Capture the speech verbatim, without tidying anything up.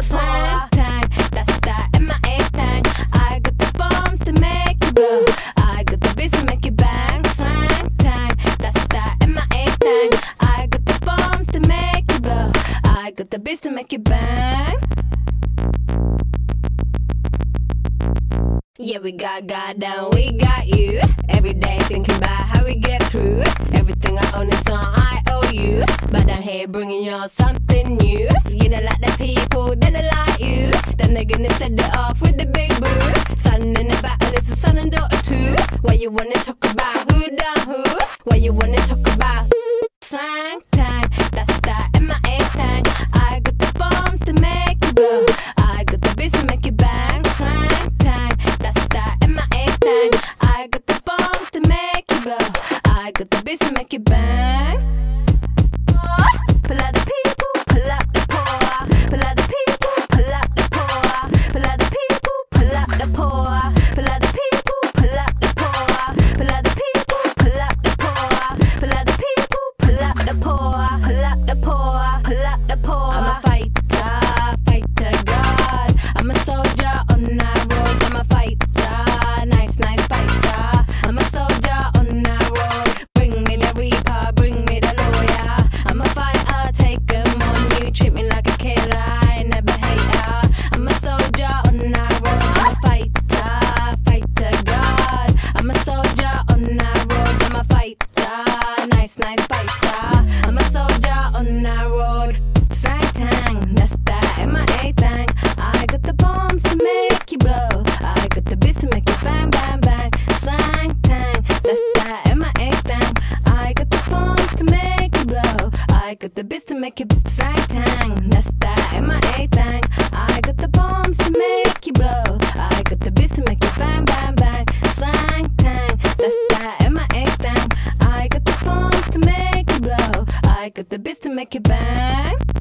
the slang tang. That's that M I A thing. I got the bombs to make you blow. I got the beats to make you bang. Slang tang. That's that M I A thing. I got the bombs to make you blow. I got the beats to make you bang. Yeah, we got God down, we got you. Every day thinking about how we get through. Everything I own is on I owe you. But I'm here bringing y'all something new. You don't like the people, then they like you. Then they're gonna set it off with the big boo. Son in the battle, it's a son and daughter too. Why you wanna talk about who done who? Why you wanna talk about slang time? That's that M I A thing. I got the bombs to make you blow. I got the beats to make you bang. Slang time. That's that M I A thing. I got the bombs to make you blow. I got the beats to make you bang. Pull out the people, pull out the poor. Pull out the people, pull out the poor. Pull out the people, pull out the poor. Pull out the people, pull out the poor. Pull out the people, pull out the poor. Pull out the people, pull out the poor. Pull out the poor, pull out the poor. I'm a fighter, fighter God. I'm a soldier on that road. I'm a fighter, nice, nice fighter. I'm a soldier on that road. Bring me the reaper, bring me the lawyer. I'm a fighter, take 'em on you. Treat me like a killer, I never hate her. I'm a soldier on that road. I'm a fighter, fighter God. I'm a soldier on that road. I'm a fighter, nice, nice fighter. I'm a soldier on that road. Slang tang, that's that M I A thing. I got the bombs to make you blow. I got the beats to make you bang, bang, bang. Slang tang, that's that M I A thing. I got the bombs to make you blow. I got the beats to make you slang tang. That's that M I A thing. I got the bombs to make you blow. I got the beats to make you bang, bang, bang. Slang tang, that's that M I A thing. I got the bombs to make you blow. I got the beats to make you bang.